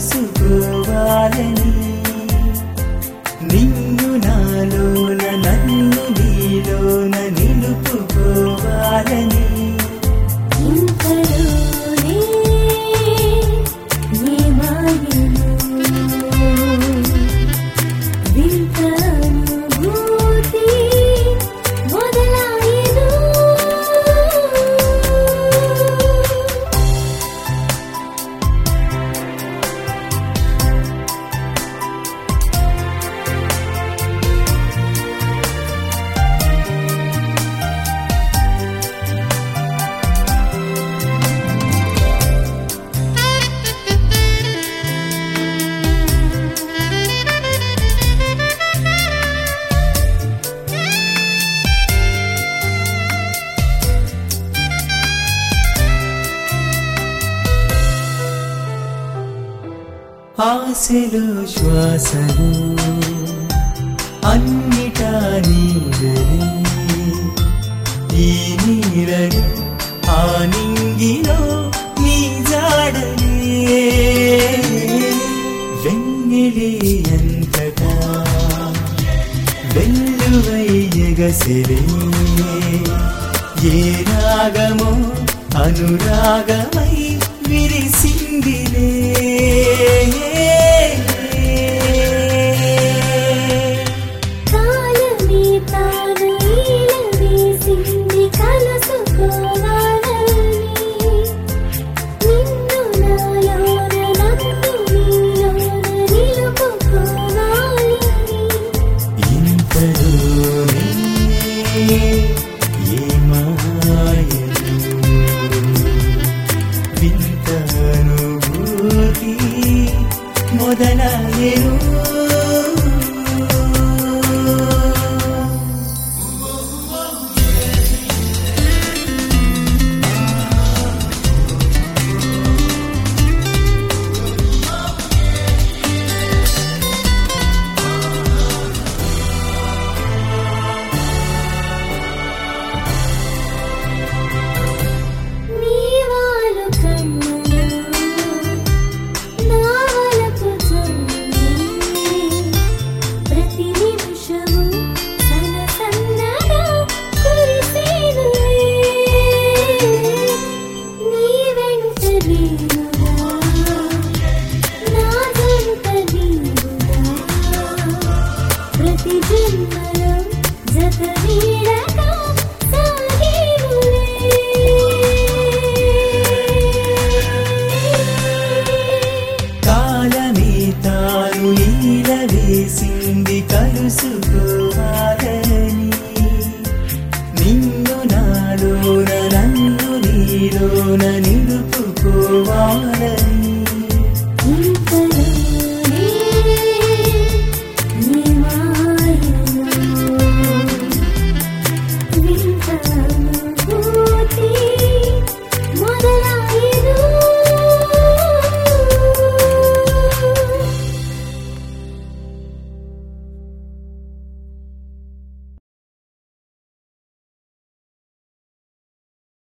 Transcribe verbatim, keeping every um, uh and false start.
కలుసుకోవాలని, నిన్ను నాలోన నన్ను నీలోన నిలుపుకోవాలని. ఇంతలోనే నీ మాయను వింత అనుభూతి మొదలాయెను. ఆశలు శ్వాసలు అన్నిటా నీడలే, ఈ నీడలు ఆ నింగిలో నీ జాడలే. వెన్నెలే అంతటా వెల్లువై ఎగసెలే, ఏ రాగమో అనురాగమై విరిసిందిలే. కాలమే తాను ఈల వేసింది కలుసుకోవాలని, నిన్ను నాలోన నన్ను నీలోన నిలుపుకోవాలని. ఇంతలోనే ఏ మాయను వింత అనుభూతి మొదలాయెను. నీ వాలు కన్నులు నా వలపు జల్లులే, ప్రతి నిమిషము సన్న సన్నగా కురిసేనులే. నీ వెంట నీవుగా నా జంట నీవుగా, ప్రతి జన్మలో జత నీడగా సాగేనులే. కాలమే తాను ఈల వేసింది కలుసుకోవాలని, నిన్ను నాలోన నన్ను నీలోన నిలుపుకోవాలని.